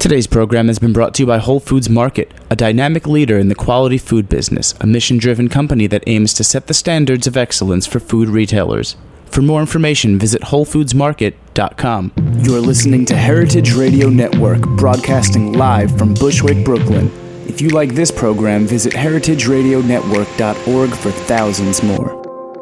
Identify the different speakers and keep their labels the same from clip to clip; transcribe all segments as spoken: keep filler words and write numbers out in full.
Speaker 1: Today's program has been brought to you by Whole Foods Market, a dynamic leader in the quality food business, a mission-driven company that aims to set the standards of excellence for food retailers. For more information, visit whole foods market dot com. You're listening to Heritage Radio Network, broadcasting live from Bushwick, Brooklyn. If you like this program, visit heritage radio network dot org for thousands more.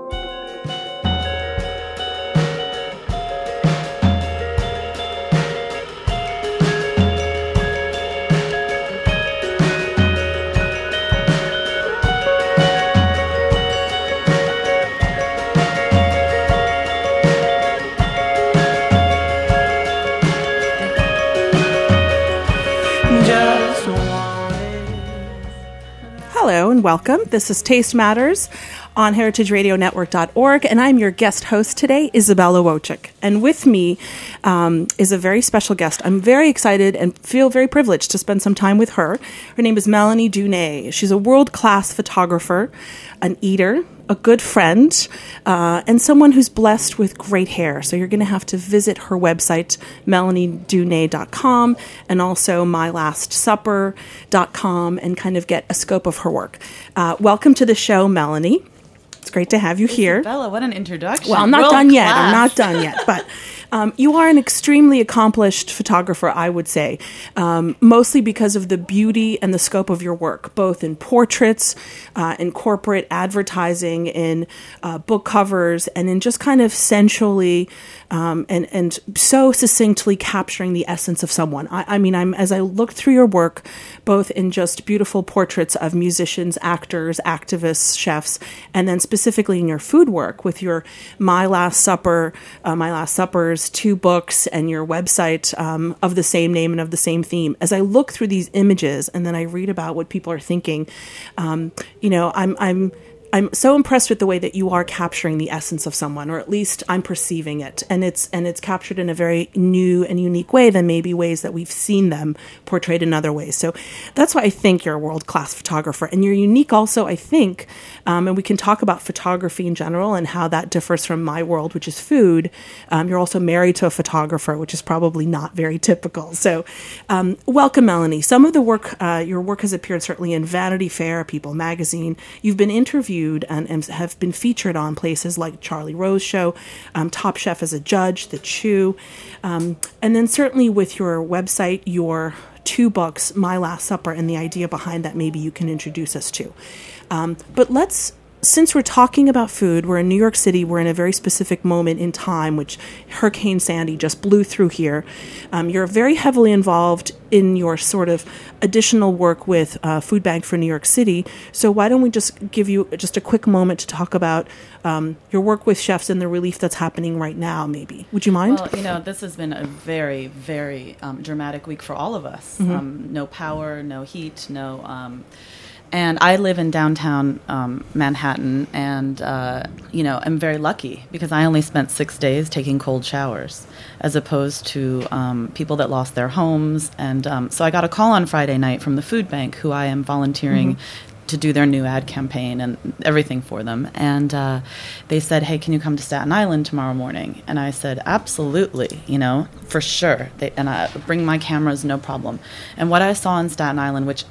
Speaker 2: Welcome. This is Taste Matters on heritage radio network dot org, and I'm your guest host today, Isabella Wojcik. And with me um, is a very special guest. I'm very excited and feel very privileged to spend some time with her. Her name is Melanie Dunay. She's a world-class photographer, an eater, a good friend, uh, and someone who's blessed with great hair. So you're going to have to visit her website, melanie dunay dot com, and also my last supper dot com, and kind of get a scope of her work. Uh, welcome to the show, Melanie. It's great to have you here.
Speaker 3: Bella, what an introduction.
Speaker 2: Well, I'm not
Speaker 3: World
Speaker 2: done
Speaker 3: class.
Speaker 2: yet. I'm not done yet. But um, you are an extremely accomplished photographer, I would say, um, mostly because of the beauty and the scope of your work, both in portraits, uh, in corporate advertising, in uh, book covers, and in just kind of sensually um, and, and so succinctly capturing the essence of someone. I, I mean, I'm as I looked through your work, both in just beautiful portraits of musicians, actors, activists, chefs, and then specifically in your food work with your My Last Supper, uh, My Last Suppers, two books, and your website um, of the same name and of the same theme. As I look through these images and then I read about what people are thinking, um, you know, I'm I'm I'm so impressed with the way that you are capturing the essence of someone, or at least I'm perceiving it, and it's and it's captured in a very new and unique way than maybe ways that we've seen them portrayed in other ways. So that's why I think you're a world-class photographer, and you're unique also, I think, um, and we can talk about photography in general and how that differs from my world, which is food. Um, you're also married to a photographer, which is probably not very typical. So um, welcome, Melanie. Some of the work, uh, your work has appeared certainly in Vanity Fair, People Magazine. You've been interviewed And, and have been featured on places like Charlie Rose Show, um, Top Chef as a judge, The Chew, um, and then certainly with your website, your two books, My Last Supper, and the idea behind that maybe you can introduce us to. Um, but let's, since we're talking about food, we're in New York City, we're in a very specific moment in time, which Hurricane Sandy just blew through here. Um, you're very heavily involved in your sort of additional work with uh, Food Bank for New York City. So why don't we just give you just a quick moment to talk about um, your work with chefs and the relief that's happening right now, maybe. Would you mind?
Speaker 3: Well, you know, this has been a very, very um, dramatic week for all of us.
Speaker 2: Mm-hmm.
Speaker 3: Um, no power, no heat, no... Um, And I live in downtown um, Manhattan, and, uh, you know, I'm very lucky because I only spent six days taking cold showers as opposed to um, people that lost their homes. And um, so I got a call on Friday night from the Food Bank, who I am volunteering mm-hmm. to do their new ad campaign and everything for them. And uh, they said, hey, can you come to Staten Island tomorrow morning? And I said, absolutely, you know, for sure. They, and I bring my cameras, no problem. And what I saw in Staten Island, which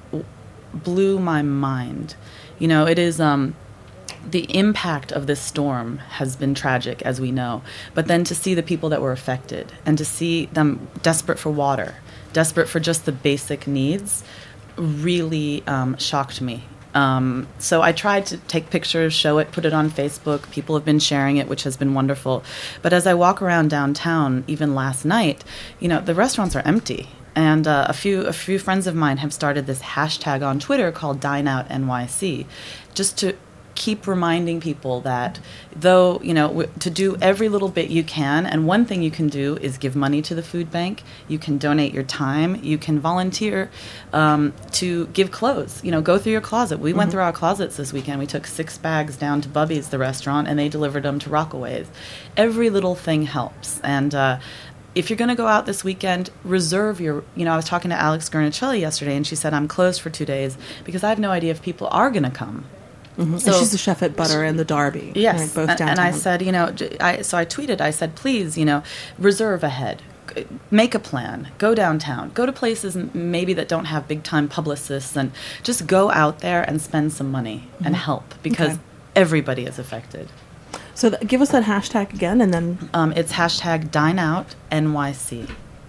Speaker 3: blew my mind. You know, it is um, the impact of this storm has been tragic, as we know. But then to see the people that were affected and to see them desperate for water, desperate for just the basic needs, really um, shocked me. Um, so I tried to take pictures, show it, put it on Facebook. People have been sharing it, which has been wonderful. But as I walk around downtown, even last night, you know, the restaurants are empty. And uh, a few a few friends of mine have started this hashtag on Twitter called Dine Out N Y C, just to keep reminding people that though, you know, w- to do every little bit you can, and one thing you can do is give money to the food bank, you can donate your time, you can volunteer um, to give clothes, you know, go through your closet. We mm-hmm. went through our closets this weekend. We took six bags down to Bubby's, the restaurant, and they delivered them to Rockaways. Every little thing helps. And uh, if you're going to go out this weekend, reserve your, you know, I was talking to Alex Guernacelli yesterday, and she said, I'm closed for two days because I have no idea if people are going to come.
Speaker 2: Mm-hmm. So and she's the chef at Butter and the Derby.
Speaker 3: Yes.
Speaker 2: Right, both
Speaker 3: and,
Speaker 2: downtown.
Speaker 3: and I said, you know, I, so I tweeted, I said, please, you know, reserve ahead. g- make a plan, go downtown, go to places m- maybe that don't have big time publicists, and just go out there and spend some money mm-hmm. and help, because
Speaker 2: okay.
Speaker 3: everybody is affected.
Speaker 2: So th- give us that hashtag again, and then...
Speaker 3: Um, it's hashtag Dine Out N Y C.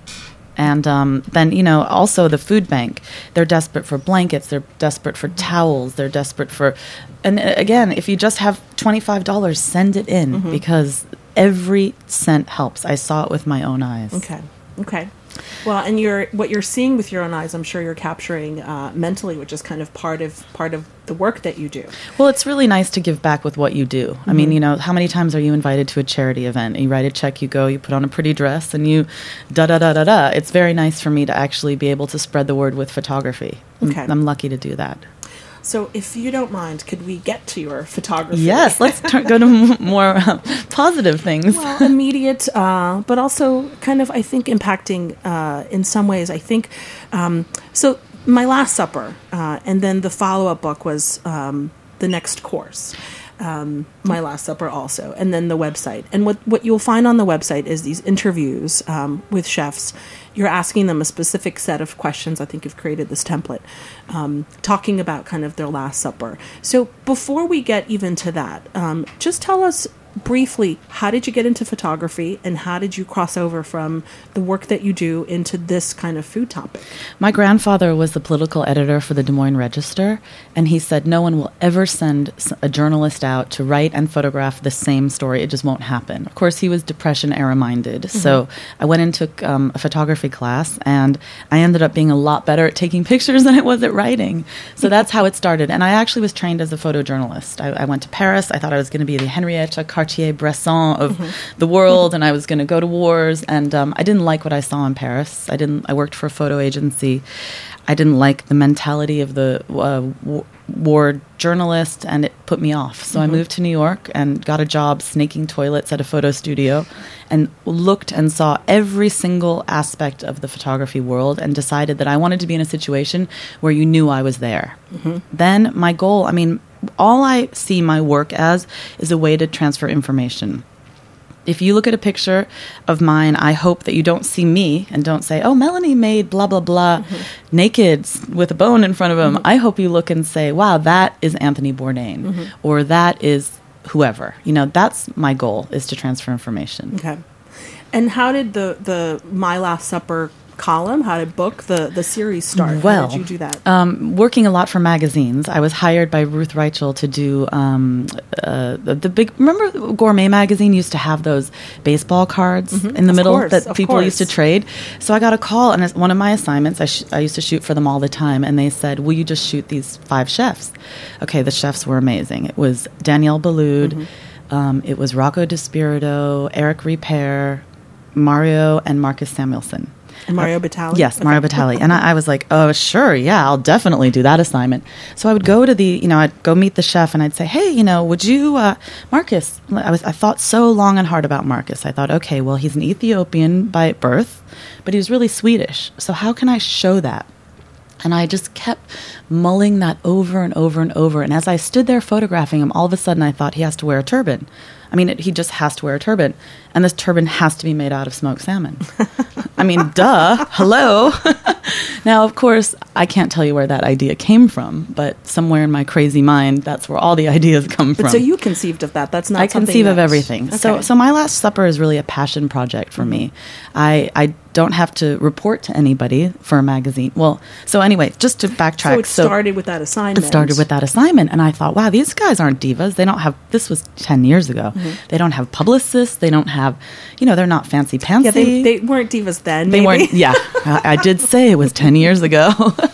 Speaker 3: And um, then, you know, also the food bank. They're desperate for blankets. They're desperate for towels. They're desperate for... And uh, again, if you just have twenty-five dollars, send it in, mm-hmm. because every cent helps. I saw it with my own eyes.
Speaker 2: Okay. Okay. Well, and you're what you're seeing with your own eyes, I'm sure you're capturing uh, mentally, which is kind of part of part of the work that you do.
Speaker 3: Well, it's really nice to give back with what you do. Mm-hmm. I mean, you know, how many times are you invited to a charity event? You write a check, you go, you put on a pretty dress, and you da da da da da. It's very nice for me to actually be able to spread the word with photography.
Speaker 2: Okay.
Speaker 3: I'm, I'm lucky to do that.
Speaker 2: So, if you don't mind, could we get to your photography?
Speaker 3: Yes, let's t- go to m- more uh, positive things.
Speaker 2: Well, immediate, uh, but also kind of, I think, impacting uh, in some ways. I think, um, so My Last Supper, uh, and then the follow-up book was um, The Next Course. Um, My Last Supper also, and then the website. And what, what you'll find on the website is these interviews um, with chefs. You're asking them a specific set of questions. I think you've created this template, um, talking about kind of their Last Supper. So before we get even to that, um, just tell us briefly, how did you get into photography, and how did you cross over from the work that you do into this kind of food topic?
Speaker 3: My grandfather was the political editor for the Des Moines Register, and he said no one will ever send a journalist out to write and photograph the same story. It just won't happen. Of course, he was Depression era minded, mm-hmm. so I went and took um, a photography class, and I ended up being a lot better at taking pictures than I was at writing. So that's how it started. And I actually was trained as a photojournalist. I, I went to Paris. I thought I was going to be the Henrietta Cartier-Bresson of mm-hmm. the world, and I was going to go to wars, and um, I didn't like what I saw in Paris. I didn't. I worked for a photo agency. I didn't like the mentality of the uh, w- war journalist, and it put me off. So mm-hmm. I moved to New York and got a job snaking toilets at a photo studio, and looked and saw every single aspect of the photography world, and decided that I wanted to be in a situation where you knew I was there. Mm-hmm. Then my goal, I mean, all I see my work as is a way to transfer information. If you look at a picture of mine, I hope that you don't see me and don't say, oh, Melanie made blah, blah, blah, mm-hmm. naked with a bone in front of him. Mm-hmm. I hope you look and say, wow, that is Anthony Bourdain, mm-hmm. or that is whoever. You know, that's my goal, is to transfer information.
Speaker 2: Okay. And how did the, the My Last Supper column, how did book the, the series start?
Speaker 3: Well,
Speaker 2: how did you do that?
Speaker 3: Um, working a lot for magazines. I was hired by Ruth Reichel to do um, uh, the, the big, remember Gourmet magazine used to have those baseball cards mm-hmm. in the
Speaker 2: of
Speaker 3: middle
Speaker 2: course,
Speaker 3: that people
Speaker 2: course.
Speaker 3: used to trade? So I got a call, and as one of my assignments, I, sh- I used to shoot for them all the time, and they said, will you just shoot these five chefs? Okay, the chefs were amazing. It was Danielle Boulud, mm-hmm. um, it was Rocco DiSpirito, Eric Ripert, Mario, and Marcus Samuelson.
Speaker 2: And Mario Batali?
Speaker 3: Yes, Mario
Speaker 2: okay.
Speaker 3: Batali. And I, I was like, oh, sure, yeah, I'll definitely do that assignment. So I would go to the, you know, I'd go meet the chef, and I'd say, hey, you know, would you, uh, Marcus, I was, I thought so long and hard about Marcus. I thought, okay, well, he's an Ethiopian by birth, but he was really Swedish. So how can I show that? And I just kept mulling that over and over and over. And as I stood there photographing him, all of a sudden I thought, he has to wear a turban. I mean, it, he just has to wear a turban. And this turban has to be made out of smoked salmon. I mean, duh, hello. Now, of course, I can't tell you where that idea came from, but somewhere in my crazy mind, that's where all the ideas come
Speaker 2: but
Speaker 3: from.
Speaker 2: So you conceived of that. That's not
Speaker 3: I
Speaker 2: something
Speaker 3: conceive of
Speaker 2: that-
Speaker 3: everything.
Speaker 2: Okay.
Speaker 3: So, so My Last Supper is really a passion project for me. I, I don't have to report to anybody for a magazine. Well, so anyway, just to backtrack.
Speaker 2: So it started with that assignment.
Speaker 3: It started with that assignment, and I thought, wow, these guys aren't divas. They don't have, this was ten years ago. Mm-hmm. They don't have publicists. They don't have, you know, they're not fancy-pantsy.
Speaker 2: Yeah, they, they weren't divas then,
Speaker 3: They
Speaker 2: maybe.
Speaker 3: weren't, yeah. I, I did say it was ten years ago.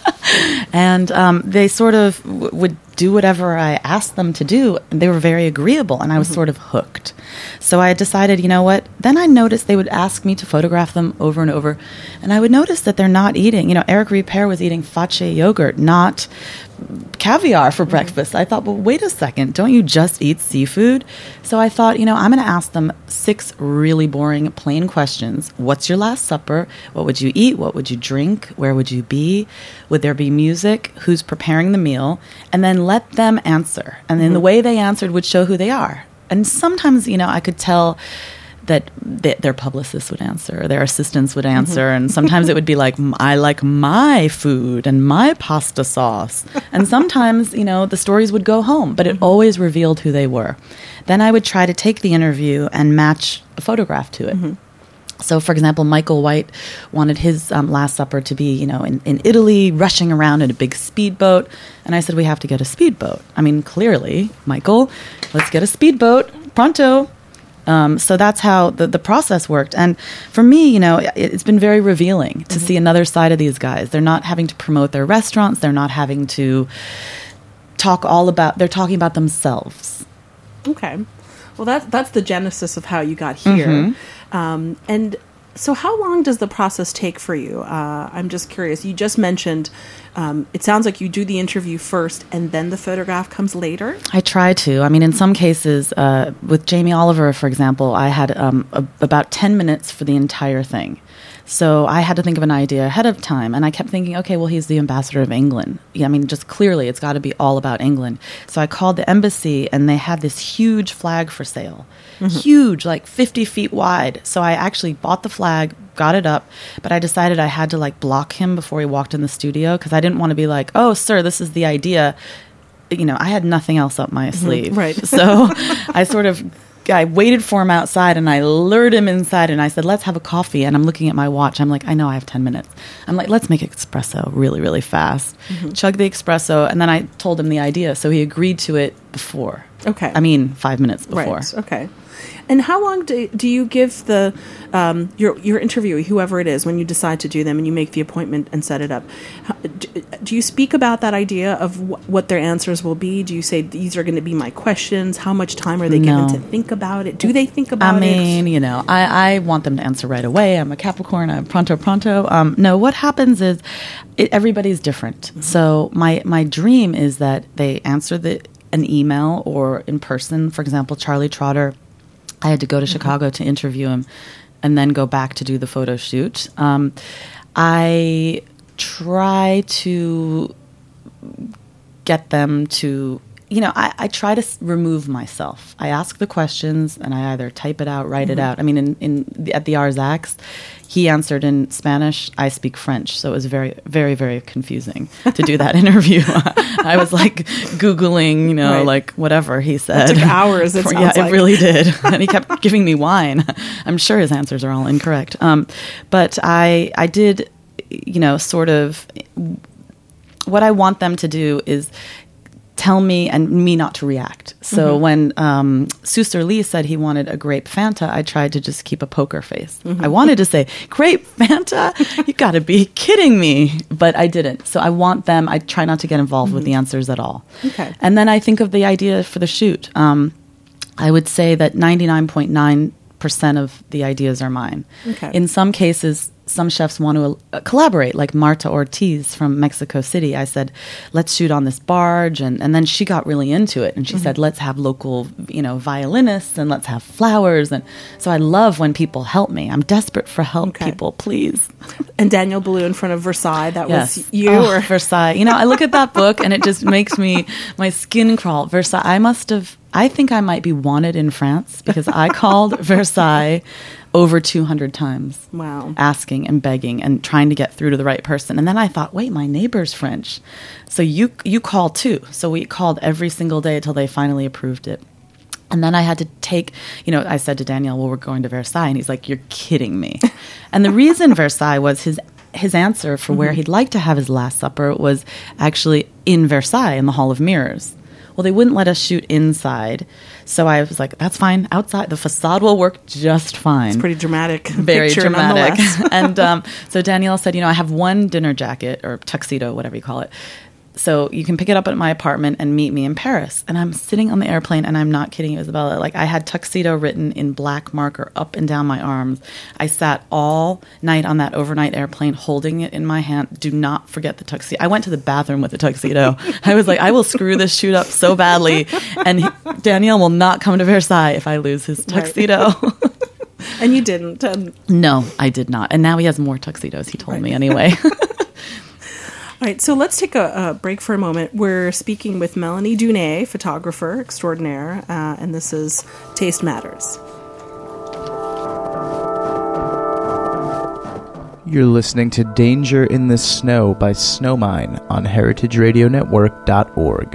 Speaker 3: And um, they sort of w- would do whatever I asked them to do. They were very agreeable, and I was mm-hmm. sort of hooked. So I decided, you know what? Then I noticed they would ask me to photograph them over and over, and I would notice that they're not eating. You know, Eric Ripert was eating Facce yogurt, not caviar for mm-hmm. breakfast. I thought, well, wait a second. Don't you just eat seafood? So I thought, you know, I'm going to ask them six really boring, plain questions. What's your last supper? What would you eat? What would you drink? Where would you be? Would there be music? Who's preparing the meal? And then let them answer. And then mm-hmm. the way they answered would show who they are. And sometimes, you know, I could tell that th- their publicists would answer, or their assistants would answer, mm-hmm. and sometimes it would be like, I like my food and my pasta sauce. And sometimes, you know, the stories would go home, but it mm-hmm. always revealed who they were. Then I would try to take the interview and match a photograph to it. Mm-hmm. So, for example, Michael White wanted his um, Last Supper to be, you know, in, in Italy, rushing around in a big speedboat. And I said, we have to get a speedboat. I mean, clearly, Michael, let's get a speedboat, pronto. Um, so that's how the, the process worked. And for me, you know, it, it's been very revealing to mm-hmm. see another side of these guys. They're not having to promote their restaurants. They're not having to talk all about, they're talking about themselves.
Speaker 2: Okay. Well, that, that's the genesis of how you got here. Mm-hmm. Um, and so how long does the process take for you? Uh, I'm just curious. You just mentioned, um, it sounds like you do the interview first and then the photograph comes later?
Speaker 3: I try to. I mean, in some cases, uh, with Jamie Oliver, for example, I had um, a, about ten minutes for the entire thing. So I had to think of an idea ahead of time. And I kept thinking, okay, well, he's the ambassador of England. Yeah, I mean, just clearly it's got to be all about England. So I called the embassy and they had this huge flag for sale. Mm-hmm. Huge, like fifty feet wide. So I actually bought the flag, got it up, but I decided I had to like block him before he walked in the studio because I didn't want to be like, oh, sir, this is the idea. You know, I had nothing else up my sleeve.
Speaker 2: Mm-hmm. Right.
Speaker 3: So I sort of... I waited for him outside and I lured him inside and I said, let's have a coffee. And I'm looking at my watch. I'm like, I know I have ten minutes. I'm like, let's make espresso really, really fast. Mm-hmm. Chug the espresso. And then I told him the idea. So he agreed to it before.
Speaker 2: Okay.
Speaker 3: I mean, five minutes before.
Speaker 2: Right. Okay. And how long do, do you give the um, your your interviewee, whoever it is, when you decide to do them and you make the appointment and set it up? How, do, do you speak about that idea of wh- what their answers will be? Do you say these are going to be my questions? How much time are they
Speaker 3: no.
Speaker 2: given to think about it? Do they think about it?
Speaker 3: I mean, it? you know, I, I want them to answer right away. I'm a Capricorn. I'm pronto pronto. Um, no, what happens is it, everybody's different. Mm-hmm. So my my dream is that they answer the an email or in person. For example, Charlie Trotter, I had to go to mm-hmm. Chicago to interview him and then go back to do the photo shoot. Um, I try to get them to, you know, I, I try to s- remove myself. I ask the questions and I either type it out, write mm-hmm. it out. I mean, in, in at the Arzacs, he answered in Spanish. I speak French, so it was very, very, very confusing to do that interview. I was like Googling, you know, right. like whatever he said.
Speaker 2: It took hours. It sounds
Speaker 3: yeah,
Speaker 2: like.
Speaker 3: It really did, and he kept giving me wine. I'm sure his answers are all incorrect, um, but I, I did, you know, sort of. What I want them to do is tell me and me not to react. So mm-hmm. when um, Suster Lee said he wanted a grape Fanta, I tried to just keep a poker face. Mm-hmm. I wanted to say, grape Fanta? You got to be kidding me. But I didn't. So I want them, I try not to get involved mm-hmm. with the answers at all.
Speaker 2: Okay.
Speaker 3: And then I think of the idea for the shoot. Um, I would say that ninety-nine point nine percent of the ideas are mine.
Speaker 2: Okay.
Speaker 3: In some cases, some chefs want to uh, collaborate, like Marta Ortiz from Mexico City. I said, let's shoot on this barge. And, and then she got really into it. And she mm-hmm. said, let's have local, you know, violinists and let's have flowers. And so I love when people help me. I'm desperate for help, okay. people, please.
Speaker 2: And Daniel Boulud in front of Versailles, that
Speaker 3: yes.
Speaker 2: was you?
Speaker 3: Oh,
Speaker 2: or
Speaker 3: Versailles. You know, I look at that book and it just makes me, my skin crawl. Versailles, I must have, I think I might be wanted in France because I called Versailles over two hundred times.
Speaker 2: Wow.
Speaker 3: Asking and begging and trying to get through to the right person. And then I thought, wait, my neighbor's French. So you you call too. So we called every single day until they finally approved it. And then I had to take, you know, I said to Daniel, well, we're going to Versailles. And he's like, you're kidding me. And the reason Versailles was his his answer for mm-hmm. where he'd like to have his Last Supper was actually in Versailles in the Hall of Mirrors. Well, they wouldn't let us shoot inside. So I was like, that's fine. Outside, the facade will work just fine.
Speaker 2: It's pretty dramatic.
Speaker 3: Very
Speaker 2: picture,
Speaker 3: dramatic. And um, so Danielle said, you know, I have one dinner jacket or tuxedo, whatever you call it. So you can pick it up at my apartment and meet me in Paris. And I'm sitting on the airplane, and I'm not kidding you, Isabella. Like, I had tuxedo written in black marker up and down my arms. I sat all night on that overnight airplane holding it in my hand. Do not forget the tuxedo. I went to the bathroom with the tuxedo. I was like, I will screw this shoot up so badly. And he, Danielle will not come to Versailles if I lose his tuxedo.
Speaker 2: Right. And you didn't. Um,
Speaker 3: no, I did not. And now he has more tuxedos, he told right. me anyway.
Speaker 2: All right, so let's take a, a break for a moment. We're speaking with Melanie Dunay, photographer extraordinaire, uh, and this is Taste Matters.
Speaker 1: You're listening to Danger in the Snow by Snowmine on heritage radio network dot org.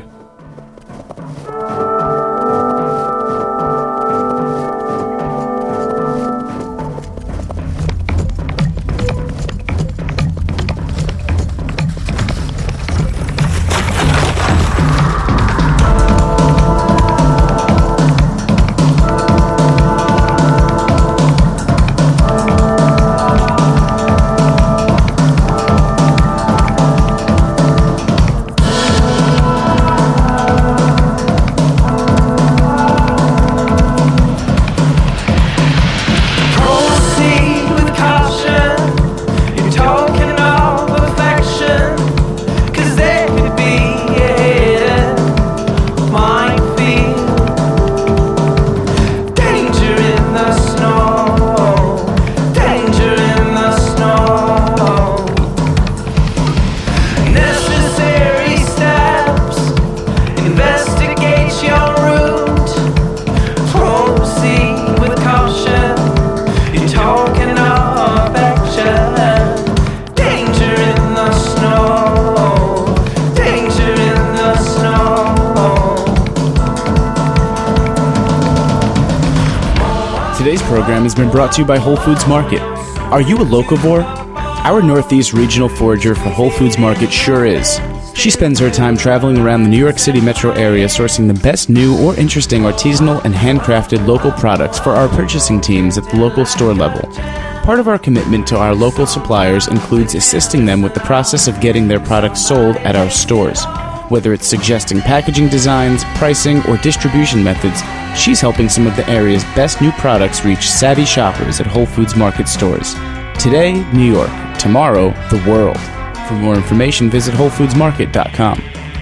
Speaker 1: Today's program has been brought to you by Whole Foods Market. Are you a locavore? Our Northeast Regional Forager for Whole Foods Market sure is. She spends her time traveling around the New York City metro area sourcing the best new or interesting artisanal and handcrafted local products for our purchasing teams at the local store level. Part of our commitment to our local suppliers includes assisting them with the process of getting their products sold at our stores. Whether it's suggesting packaging designs, pricing, or distribution methods, she's helping some of the area's best new products reach savvy shoppers at Whole Foods Market stores. Today, New York. Tomorrow, the world. For more information, visit whole foods market dot com.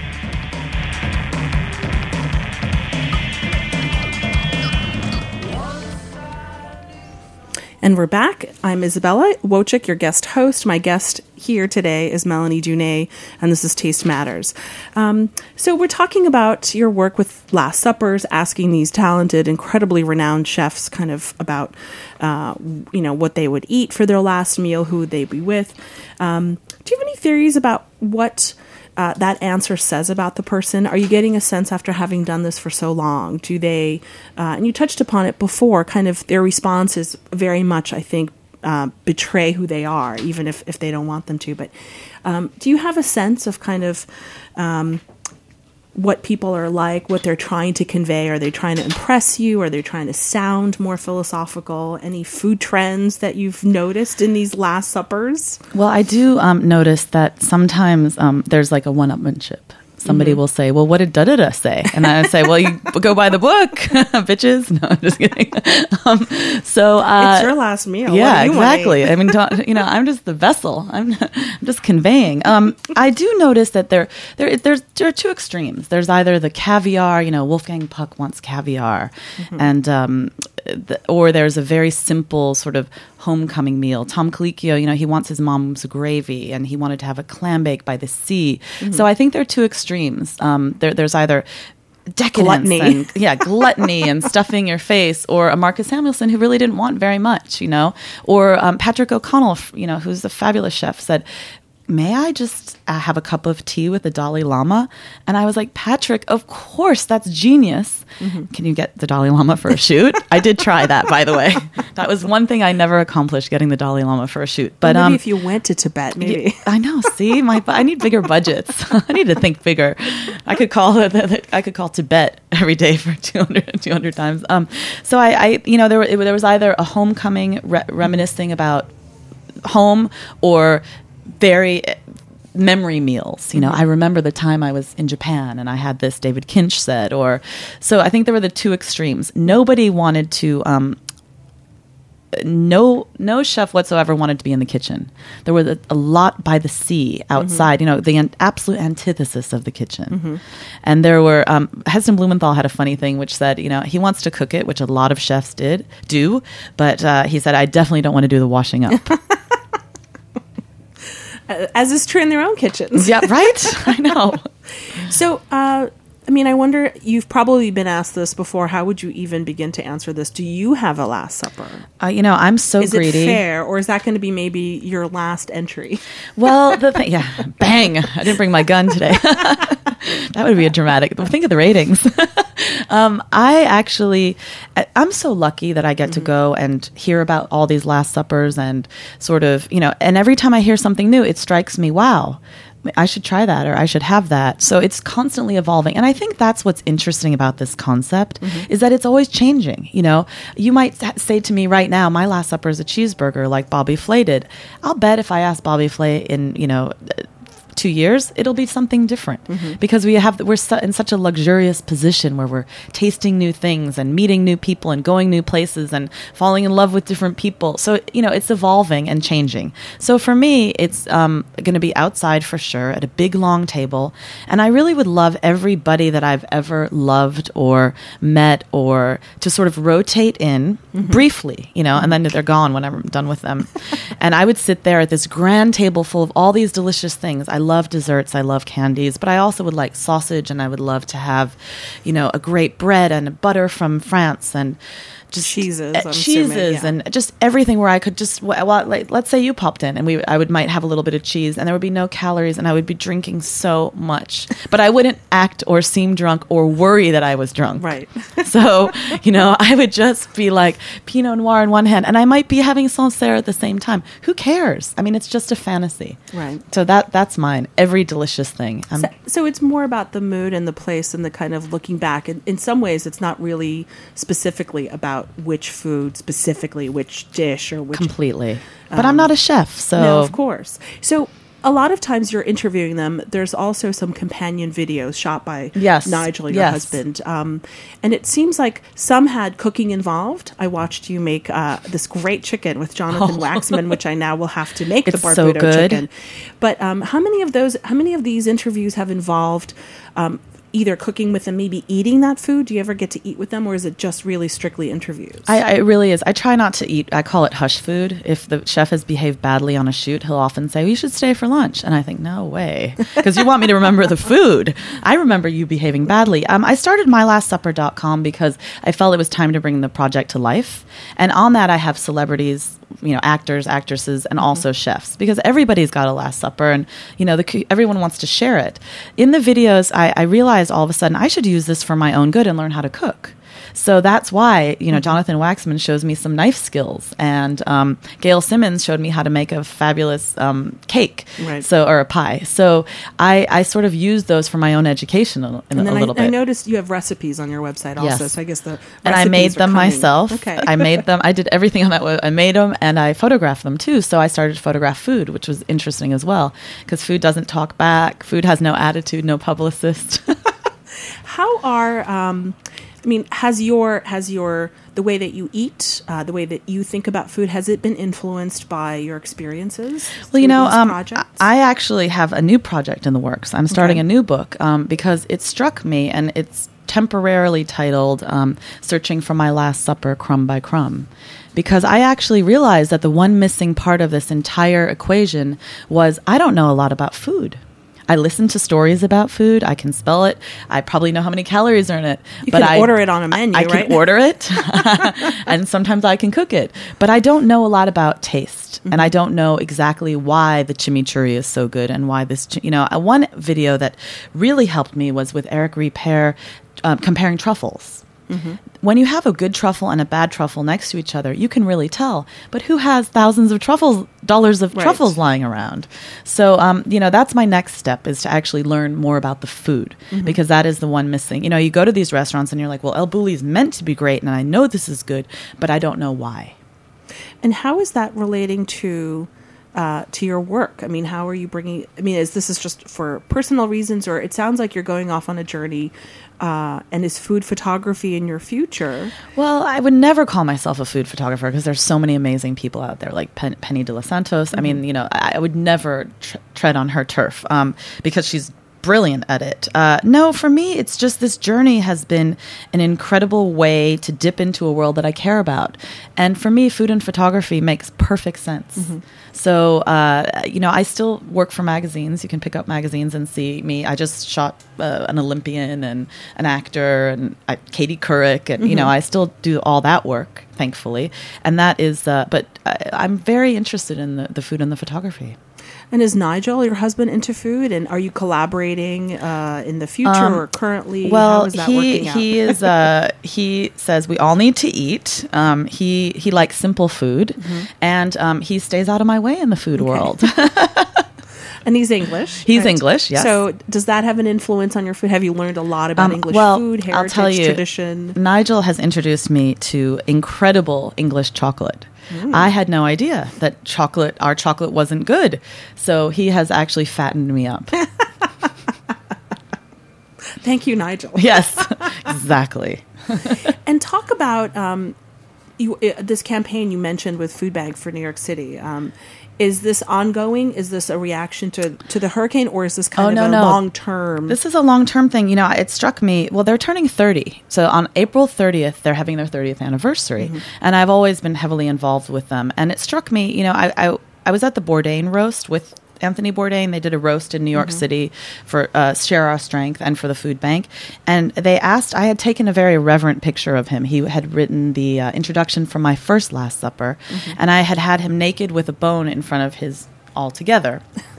Speaker 2: And we're back. I'm Isabella Wojcik, your guest host. My guest here today is Melanie Dunay, and this is Taste Matters. Um, so we're talking about your work with Last Suppers, asking these talented, incredibly renowned chefs kind of about, uh, you know, what they would eat for their last meal, who would they be with. Um, do you have any theories about what Uh, that answer says about the person? Are you getting a sense after having done this for so long? Do they, uh, and you touched upon it before, kind of their responses very much, I think, uh, betray who they are, even if, if they don't want them to. But um, do you have a sense of kind of um, what people are like, what they're trying to convey? Are they trying to impress you? Are they trying to sound more philosophical? Any food trends that you've noticed in these Last Suppers?
Speaker 3: Well, I do um, notice that sometimes um, there's like a one-upmanship. Somebody mm-hmm. will say, well, what did da-da-da say? And I say, well, you go by the book, bitches. No, I'm just kidding. Um, so uh,
Speaker 2: it's your last meal.
Speaker 3: Yeah, exactly. I mean, don't, you know, I'm just the vessel. I'm, I'm just conveying. Um, I do notice that there, there, there's, there are two extremes. There's either the caviar, you know, Wolfgang Puck wants caviar, mm-hmm. and um, the, or there's a very simple sort of homecoming meal. Tom Colicchio, you know, he wants his mom's gravy, and he wanted to have a clam bake by the sea. Mm-hmm. So I think there are two extremes. Um, there, there's either decadence,
Speaker 2: gluttony.
Speaker 3: and, yeah, gluttony and stuffing your face, or a Marcus Samuelsson who really didn't want very much, you know, or um, Patrick O'Connell, you know, who's a fabulous chef, said, may I just uh, have a cup of tea with the Dalai Lama? And I was like, Patrick, of course, that's genius. Mm-hmm. Can you get the Dalai Lama for a shoot? I did try that, by the way. That was one thing I never accomplished, getting the Dalai Lama for a shoot. But
Speaker 2: well, maybe
Speaker 3: um,
Speaker 2: if you went to Tibet, maybe.
Speaker 3: I know. See, my I need bigger budgets. I need to think bigger. I could call I could call Tibet every day for two hundred, two hundred times. Um, so I, I, you know, there were, there was either a homecoming re- reminiscing about home, or very memory meals. You know, mm-hmm. I remember the time I was in Japan and I had this David Kinch set, or so I think there were the two extremes. Nobody wanted to, um, no, no chef whatsoever wanted to be in the kitchen. There was a, a lot by the sea outside, mm-hmm. you know, the an, absolute antithesis of the kitchen. Mm-hmm. And there were, um, Heston Blumenthal had a funny thing which said, you know, he wants to cook it, which a lot of chefs did, do, but uh, he said, I definitely don't want to do the washing up.
Speaker 2: As is true in their own kitchens.
Speaker 3: Yeah, right? I know.
Speaker 2: So, uh, I mean, I wonder, you've probably been asked this before. How would you even begin to answer this? Do you have a Last Supper?
Speaker 3: Uh, you know, I'm so
Speaker 2: is
Speaker 3: greedy.
Speaker 2: Is it fair, or is that going to be maybe your last entry?
Speaker 3: Well, the thing, yeah, bang. I didn't bring my gun today. That would be a dramatic, think of the ratings. um, I actually, I'm so lucky that I get mm-hmm. to go and hear about all these Last Suppers and sort of, you know, and every time I hear something new, it strikes me, wow, I should try that, or I should have that. So it's constantly evolving. And I think that's what's interesting about this concept mm-hmm. is that it's always changing. You know, you might say to me right now, my Last Supper is a cheeseburger like Bobby Flay did. I'll bet if I ask Bobby Flay in, you know, two years, it'll be something different mm-hmm. because we have, we're su- in such a luxurious position where we're tasting new things and meeting new people and going new places and falling in love with different people. So, you know, it's evolving and changing. So for me, it's um, going to be outside for sure at a big, long table. And I really would love everybody that I've ever loved or met or to sort of rotate in mm-hmm. briefly, you know, and then they're gone whenever I'm done with them. And I would sit there at this grand table full of all these delicious things. I love desserts, I love candies, but I also would like sausage, and I would love to have, you know, a great bread and butter from France and just
Speaker 2: cheeses,
Speaker 3: uh, cheeses, assuming, yeah. and just everything where I could just, well, like, let's say you popped in, and we, I would might have a little bit of cheese, and there would be no calories, and I would be drinking so much, but I wouldn't act or seem drunk or worry that I was drunk.
Speaker 2: Right.
Speaker 3: So, you know, I would just be like Pinot Noir in one hand, and I might be having Sancerre at the same time. Who cares? I mean, it's just a fantasy.
Speaker 2: Right.
Speaker 3: So that that's mine. Every delicious thing.
Speaker 2: So, so it's more about the mood and the place and the kind of looking back. In, in some ways, it's not really specifically about which food specifically, which dish or which
Speaker 3: completely. But um,
Speaker 2: um,
Speaker 3: I'm not a chef, so
Speaker 2: no, of course. So a lot of times you're interviewing them. There's also some companion videos shot by
Speaker 3: yes.
Speaker 2: Nigel, your
Speaker 3: yes.
Speaker 2: husband, um, and it seems like some had cooking involved. I watched you make uh, this great chicken with Jonathan oh. Waxman, which I now will have to make
Speaker 3: it's
Speaker 2: the
Speaker 3: so
Speaker 2: Barbuto
Speaker 3: good.
Speaker 2: chicken. But um, how many of those? How many of these interviews have involved? Um, either cooking with them, maybe eating that food? Do you ever get to eat with them, or is it just really strictly interviews?
Speaker 3: I, I it really is. I try not to eat. I call it hush food. If the chef has behaved badly on a shoot, he'll often say, "We should stay for lunch," and I think, "No way," because you want me to remember the food. I remember you behaving badly. Um, I started my last supper dot com because I felt it was time to bring the project to life, and on that I have celebrities, you know, actors, actresses, and also mm-hmm. chefs, because everybody's got a Last Supper, and you know, the, everyone wants to share it. In the videos, I, I realized all of a sudden I should use this for my own good and learn how to cook. So that's why, you know, Jonathan Waxman shows me some knife skills, and um, Gail Simmons showed me how to make a fabulous um, cake,
Speaker 2: right.
Speaker 3: so or a pie. So I, I sort of use those for my own education a, in
Speaker 2: and then
Speaker 3: a little
Speaker 2: I,
Speaker 3: bit.
Speaker 2: I noticed you have recipes on your website also,
Speaker 3: yes.
Speaker 2: so I guess the
Speaker 3: and I made them
Speaker 2: coming.
Speaker 3: myself.
Speaker 2: Okay.
Speaker 3: I made them. I did everything on that. Web. I made them and I photographed them too. So I started to photograph food, which was interesting as well, because food doesn't talk back. Food has no attitude, no publicist.
Speaker 2: How are um, I mean, has your has your the way that you eat, uh, the way that you think about food, has it been influenced by your experiences?
Speaker 3: Well, you know, um, I actually have a new project in the works. I'm starting okay. a new book um, because it struck me, and it's temporarily titled um, "Searching for My Last Supper, Crumb by Crumb." Because I actually realized that the one missing part of this entire equation was I don't know a lot about food. I listen to stories about food. I can spell it. I probably know how many calories are in it.
Speaker 2: You
Speaker 3: but
Speaker 2: can
Speaker 3: I,
Speaker 2: order it on a menu,
Speaker 3: I, I
Speaker 2: right?
Speaker 3: can order it, and sometimes I can cook it. But I don't know a lot about taste, mm-hmm. and I don't know exactly why the chimichurri is so good and why this. You know, one video that really helped me was with Eric Ripert um, comparing truffles. Mm-hmm. When you have a good truffle and a bad truffle next to each other, you can really tell. But who has thousands of truffles, dollars of right. truffles lying around? So, um, you know, that's my next step, is to actually learn more about the food, mm-hmm. because that is the one missing. You know, you go to these restaurants and you're like, well, El Bulli's meant to be great, and I know this is good, but I don't know why.
Speaker 2: And how is that relating to uh, to your work? I mean, how are you bringing? I mean, is this is just for personal reasons, or it sounds like you're going off on a journey? Uh, and is food photography in your future?
Speaker 3: Well, I would never call myself a food photographer, because there's so many amazing people out there, like Pen- Penny de los Santos. Mm-hmm. I mean, you know, I, I would never tr- tread on her turf um, because she's brilliant at it. Uh, no, for me, it's just this journey has been an incredible way to dip into a world that I care about. And for me, food and photography makes perfect sense. Mm-hmm. So, uh, you know, I still work for magazines. You can pick up magazines and see me. I just shot uh, an Olympian and an actor and I, Katie Couric. And, mm-hmm. you know, I still do all that work, thankfully. And that is, uh, but I, I'm very interested in the, the food and the photography.
Speaker 2: And is Nigel, your husband, into food? And are you collaborating uh, in the future um, or currently?
Speaker 3: Well,
Speaker 2: How is that
Speaker 3: he
Speaker 2: working out?
Speaker 3: he is. Uh, he says we all need to eat. Um, he he likes simple food, mm-hmm. and um, he stays out of my way in the food okay. world.
Speaker 2: And he's English.
Speaker 3: He's
Speaker 2: right?
Speaker 3: English, yes.
Speaker 2: So does that have an influence on your food? Have you learned a lot about um, English
Speaker 3: well,
Speaker 2: food, heritage,
Speaker 3: I'll tell you,
Speaker 2: tradition?
Speaker 3: Nigel has introduced me to incredible English chocolate. Mm. I had no idea that chocolate, our chocolate wasn't good. So he has actually fattened me up.
Speaker 2: Thank you, Nigel.
Speaker 3: Yes, exactly.
Speaker 2: And talk about um, you, uh, this campaign you mentioned with Food Bank for New York City. Um, Is this ongoing? Is this a reaction to, to the hurricane, or is this kind
Speaker 3: oh,
Speaker 2: of
Speaker 3: no,
Speaker 2: a
Speaker 3: no.
Speaker 2: long-term?
Speaker 3: This is a long-term thing. You know, it struck me, well, they're turning thirty. So on April thirtieth, they're having their thirtieth anniversary. Mm-hmm. And I've always been heavily involved with them. And it struck me, you know, I, I, I was at the Bourdain roast with Anthony Bourdain. They did a roast in New York mm-hmm. City for uh, Share Our Strength and for the Food Bank. And they asked, I had taken a very reverent picture of him. He had written the uh, introduction for my first Last Supper. Mm-hmm. And I had had him naked with a bone in front of his altogether.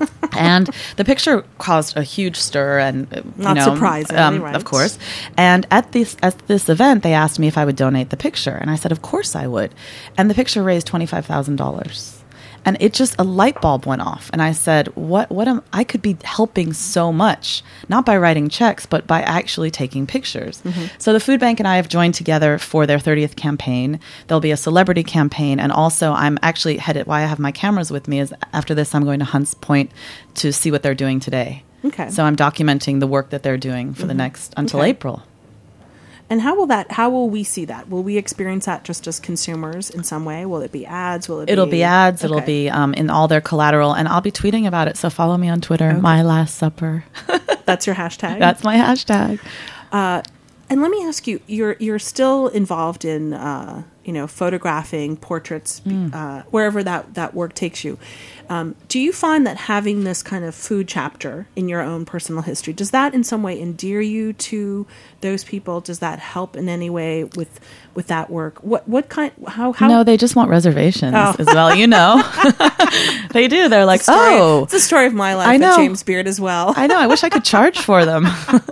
Speaker 3: And the picture caused a huge stir, and uh, you
Speaker 2: not
Speaker 3: know,
Speaker 2: surprisingly,
Speaker 3: um,
Speaker 2: right?
Speaker 3: Of course. And at this at this event, they asked me if I would donate the picture, and I said, of course I would. And the picture raised twenty-five thousand dollars. And it just, a light bulb went off. And I said, what, what am, I could be helping so much, not by writing checks, but by actually taking pictures. Mm-hmm. So the Food Bank and I have joined together for their thirtieth campaign. There'll be a celebrity campaign. And also I'm actually headed, why I have my cameras with me is after this, I'm going to Hunts Point to see what they're doing today.
Speaker 2: Okay.
Speaker 3: So I'm documenting the work that they're doing for mm-hmm. the next, until
Speaker 2: okay.
Speaker 3: April.
Speaker 2: And how will that? How will we see that? Will we experience that just as consumers in some way? Will it be ads? Will it?
Speaker 3: It'll
Speaker 2: be,
Speaker 3: be ads.
Speaker 2: Okay.
Speaker 3: It'll be um, in all their collateral, and I'll be tweeting about it. So follow me on Twitter.
Speaker 2: Okay.
Speaker 3: My Last Supper.
Speaker 2: That's your hashtag.
Speaker 3: That's my hashtag.
Speaker 2: Uh, and let me ask you: you're you're still involved in uh, you know photographing portraits mm. uh, wherever that that work takes you. Um, do you find that having this kind of food chapter in your own personal history, does that in some way endear you to those people? Does that help in any way with with that work? What what kind? How how?
Speaker 3: No, they just want reservations oh. as well. You know, they do. They're like,
Speaker 2: it's story,
Speaker 3: oh,
Speaker 2: it's a story of my life.
Speaker 3: I know.
Speaker 2: At James Beard as well.
Speaker 3: I know. I wish I could charge for them.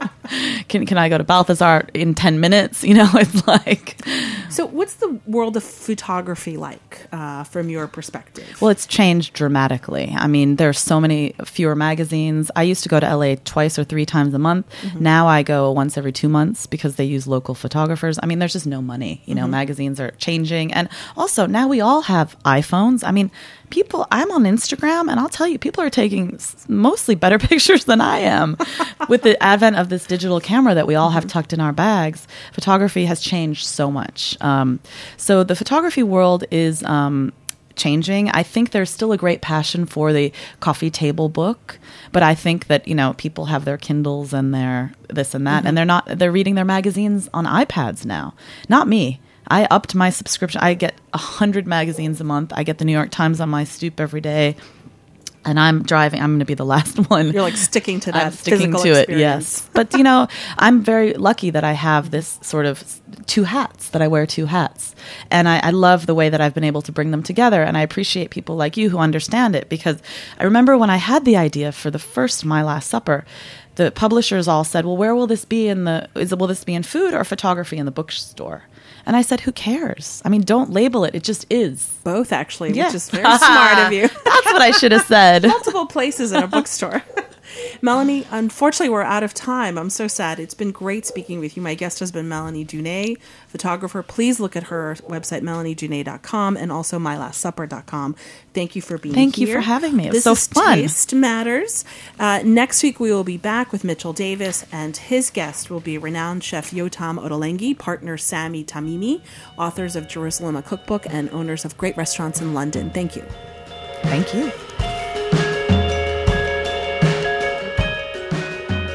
Speaker 3: can can I go to Balthazar in ten minutes? You know, it's like.
Speaker 2: So, what's the world of photography like uh, from your perspective?
Speaker 3: Well, it's changed dramatically. I mean, there's so many fewer magazines. I used to go to L A twice or three times a month. Mm-hmm. Now I go once every two months because they use local photographers. I mean, there's just no money. You know, mm-hmm. magazines are changing. And also, now we all have iPhones. I mean, people, I'm on Instagram, and I'll tell you, people are taking mostly better pictures than I am. With the advent of this digital camera that we all have tucked in our bags, photography has changed so much. Um, so the photography world is um, changing. I think there's still a great passion for the coffee table book, but I think that, you know, people have their Kindles and their this and that, mm-hmm. and they're not, they're reading their magazines on iPads now. Not me. I upped my subscription. I get a hundred magazines a month. I get the New York Times on my stoop every day. And I'm driving. I'm going to be the last one.
Speaker 2: You're like sticking to that.
Speaker 3: I'm sticking
Speaker 2: physical
Speaker 3: to
Speaker 2: experience.
Speaker 3: it. Yes, but you know, I'm very lucky that I have this sort of two hats. That I wear two hats, and I, I love the way that I've been able to bring them together. And I appreciate people like you who understand it, because I remember when I had the idea for the first My Last Supper, the publishers all said, "Well, where will this be in the? Is it, will this be in food or photography in the bookstore?" And I said, who cares? I mean, don't label it. It just is.
Speaker 2: Both, actually,
Speaker 3: yeah.
Speaker 2: which is very smart of you.
Speaker 3: That's what I should have said.
Speaker 2: Multiple places in a bookstore. Melanie, unfortunately, we're out of time. I'm so sad. It's been great speaking with you. My guest has been Melanie Dunay, photographer. Please look at her website, melanie dunay dot com, and also my last supper dot com. Thank you for being
Speaker 3: Thank
Speaker 2: here.
Speaker 3: Thank you for having me. It was
Speaker 2: this
Speaker 3: so
Speaker 2: is
Speaker 3: fun.
Speaker 2: Taste Matters. Uh, next week, we will be back with Mitchell Davis, and his guest will be renowned chef Yotam Ottolenghi, partner Sami Tamimi, authors of Jerusalem, a cookbook, and owners of great restaurants in London. Thank you.
Speaker 3: Thank you.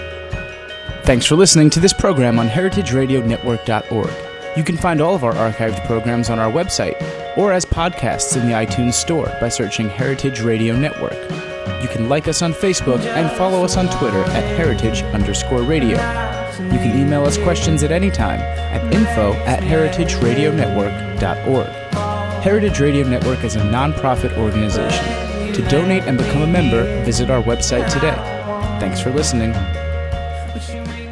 Speaker 1: Thanks for listening to this program on heritage radio network dot org. You can find all of our archived programs on our website or as podcasts in the iTunes Store by searching Heritage Radio Network. You can like us on Facebook and follow us on Twitter at heritage underscore radio. You can email us questions at any time at info at heritage radio network dot org. Heritage Radio Network is a nonprofit organization. To donate and become a member, visit our website today. Thanks for listening.